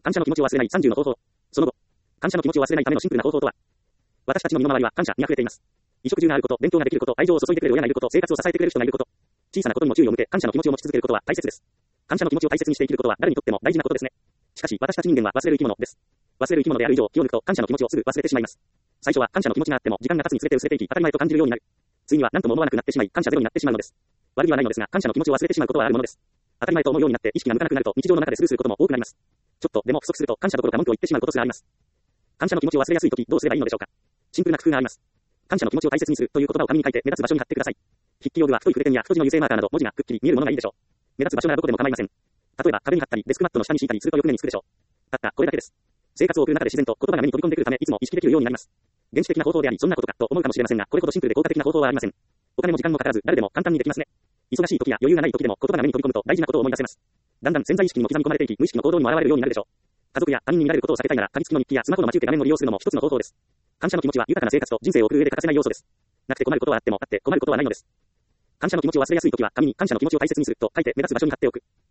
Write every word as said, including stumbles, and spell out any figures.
感謝の気持ちを忘れないさんじゅうの方法。その後、感謝の気持ちを忘れないためのシンプルな方法とは、私たちの身の回りは感謝に溢れています。衣食住があること、勉強ができること、愛情を注いでくれる親がいること、生活を支えてくれる人がいること。小さなことにも注意を向け、感謝の気持ちを持ち続けることは大切です。感謝の気持ちを大切にして生きることは誰にとっても大事なことですね。しかし、私たち人間は忘れる生き物です。忘れる生き物である以上、気を抜くと感謝の気持ちをすぐ忘れてしまいます。最初は感謝の気持ちがあっても、時間が経つにつれて薄れていき、当たり前と感じるようになる。ついには何とも思わなくなってしまい、感謝ゼロになってしまうのです。悪気はないのですが、感謝の気持ちを忘れてしまうことはあるものです。当たり前と思うようになって意識が向かなくなると、日常の中でスルーすることも多くなります。ちょっとでも不足すると感謝どころか文句を言ってしまうことすらあります。感謝の気持ちを忘れやすいとき、どうすればいいのでしょうか。シンプルな工夫があります。感謝の気持ちを大切にするという言葉を紙に書いて目立つ場所に貼ってください。筆記用具は太い筆ペンや太字の油性マーカーなど文字がくっきり見えるものがいいでしょう。目立つ場所ならどこでも構いません。例えば壁に貼ったりデスクマットの下に敷いたりするとよく目につくでしょう。たったこれだけです。生活を送る中で自然と言葉が目に飛び込んでくるためいつも意識できるようになります。原始的な方法でありそんなことかと思うかもしれませんが、これほどシンプルで効果的な方法はありません。お金も時間もかからず誰でも簡単にできますね。忙しい時や余裕がない時でも言葉が目に飛び込むと大事なことを思い出せます。だんだん潜在意識にも刻み込まれていき無意識の行動にも現れるようになるでしょう。家族や他人に見られることを避けたいなら、鍵付きの日記やスマホの待ち受け画面を利用するのも一つの方法です。感謝の気持ちは豊かな生活と人生を送る上で欠かせない要素です。なくて困ることはあっても、あって困ることはないのです。感謝の気持ちを忘れやすいときは、紙に感謝の気持ちを大切にすると書いて目立つ場所に貼っておく。